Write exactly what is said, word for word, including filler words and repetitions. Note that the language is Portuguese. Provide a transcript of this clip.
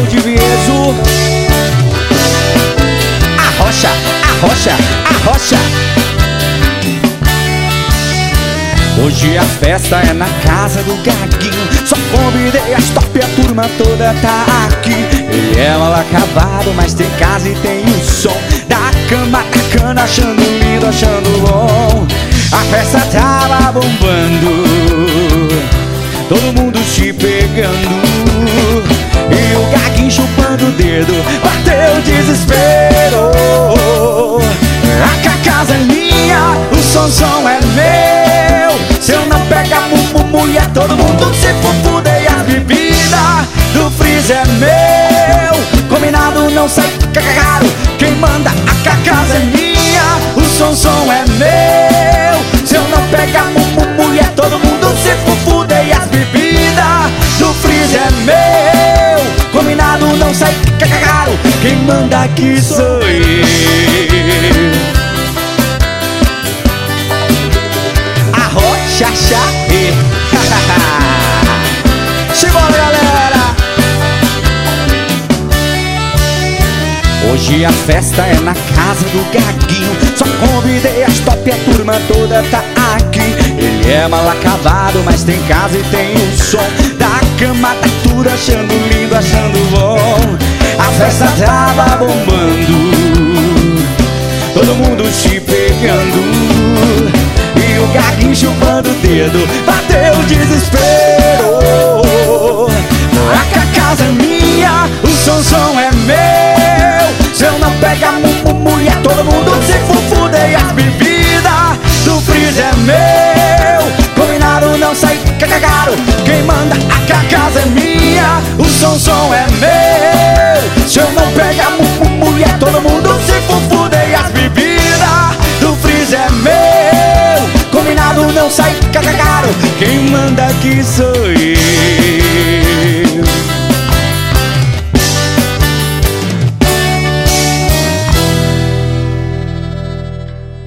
Valdivieso. Arrocha, arrocha, arrocha. Hoje a festa é na casa do Gaguinho. Só convidei as top, a turma toda tá aqui. Ele é mal acabado, mas tem casa e tem o som da cama tacando, achando lindo, achando bom. A festa tava bombando, todo mundo se pegando, e o Gaguinho chupando o dedo, bateu o desespero. A casa é minha, o som é meu. Se eu não pegar mumu, mulher, todo mundo se fufuda. E a bebida do freezer é meu. Combinado não sai caro, quem manda a casa é minha. O som é meu. Se eu não pegar mumu, mulher, todo mundo se fufuda. E as bebidas do freezer é meu. Combinado não sai caro, quem manda aqui sou eu. Arrocha, chá, e simbora, galera. Hoje a festa é na casa do Gaguinho. Só convidei as top, a turma toda tá aqui. Ele é mal acabado, mas tem casa e tem o som da cama, tá tudo achando lindo, achando bom. A festa tava bombando, todo mundo se pegando, e o Gaguinho chupando o dedo, bateu o desespero. A casa é minha, o som é meu. Se eu não pegar mumu, mulher, todo mundo se fufuda. E as bebidas do freezer é meu. Combinado não sai caro, quem manda a casa é minha. O som é meu. Se eu não pegar mumu, mulher, todo mundo se fufuda. E as bebidas do freezer é meu. Combinado não sai caro, quem manda aqui sou eu.